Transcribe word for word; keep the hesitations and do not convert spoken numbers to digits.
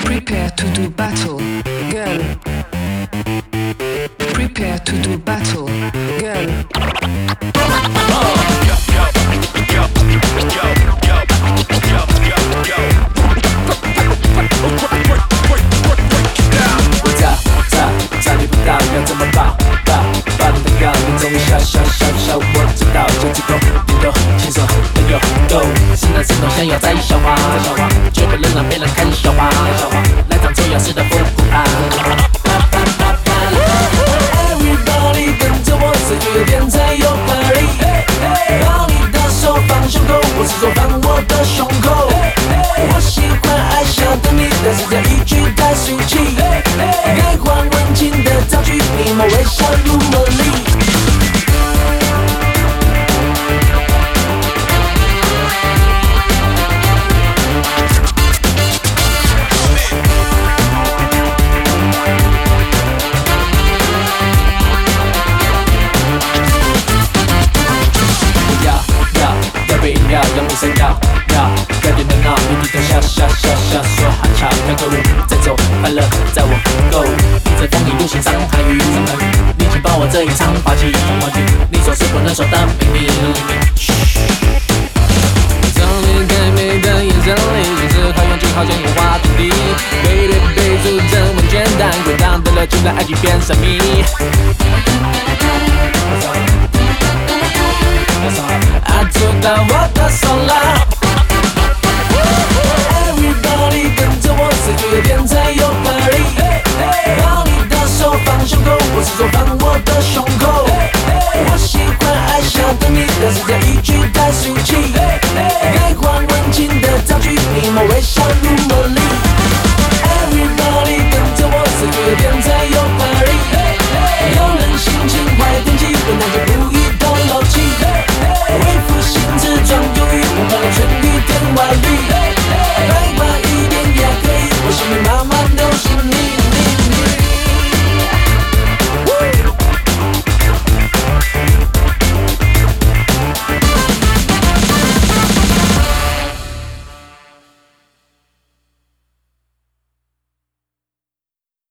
Prepare to do battle, girl. Prepare to do battle, girl. 炸炸炸你不到要怎么爆爆爆你的药，你终于笑笑笑笑，我知道这几口你都轻松很有够，现在是种想要在笑话，绝不能让别人看笑话，来场重要事的复古趴。Everybody 跟着我，这就有点才有 party， 把你的手放胸口，我是说放我的胸口。我喜欢爱笑的你，但是这一句太俗气，该换温情的造句，你莫微笑如茉莉。要要女生要要要点热闹，你低头笑笑笑笑，说好巧，跳个舞再走，快乐在我够，逆着风一路欣赏韩语，你请帮我这一场滑稽，你说是不能说的秘密。从你暧昧的眼神里，心思和用尽好像有话筒地，背对背组这么简单，滚荡的热情让爱情变神秘。I took down what the soul Everybody 跟着我，这就有点